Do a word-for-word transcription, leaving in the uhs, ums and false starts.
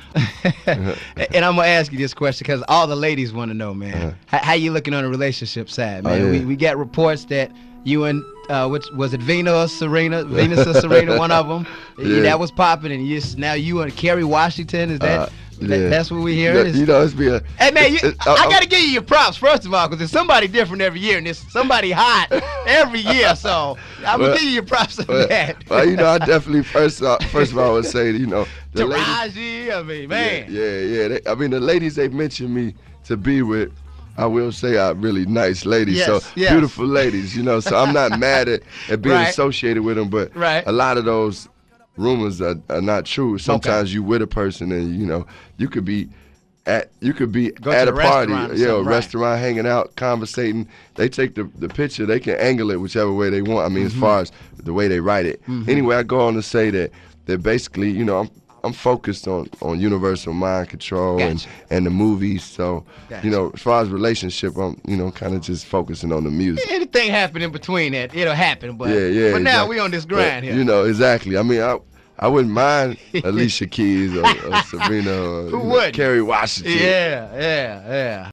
And I'm gonna ask you this question because all the ladies want to know, man. Uh-huh. How, how you looking on the relationship side, man? Oh, yeah. We we got reports that you and uh, which was it Venus or Serena? Venus or Serena, one of them. Yeah. That was popping, and you now you and Kerry Washington. Is that? Uh, that yeah. that's what we hear. You know, you know, it's be a. Hey man, you, it's- it's- I, uh, gotta give you your props first of all, because there's somebody different every year, and there's somebody hot every year. So I'm Well, gonna give you your props on Well, that. well, you know, I definitely first uh, first of all would say, you know, the ladies, Taraji, I mean, man. yeah, yeah, yeah. They, I mean, the ladies they mentioned me to be with, I will say are really nice ladies. Yes, so yes. beautiful ladies, you know. So I'm not mad at, at being Right. associated with them, but Right. a lot of those rumors are, are not true. Sometimes you with a person and you know you could be at you could be Go at to a the party, restaurant or yeah, a something, right. restaurant, hanging out, conversating. They take the the picture, they can angle it whichever way they want. I mean, Mm-hmm. as far as the way they write it. Anyway, I go on to say that that basically, you know, I'm I'm focused on on universal mind control and Gotcha. and the movies. So, Gotcha. you know, as far as relationship, I'm you know kind of just focusing on the music. Anything happen in between that, it'll happen. But Yeah, yeah. for now, exactly. we on this But, grind here. You know, exactly. I mean, I I wouldn't mind Alicia Keys or, or Sabrina or Who you know, wouldn't? Kerry Washington. Yeah, yeah, yeah.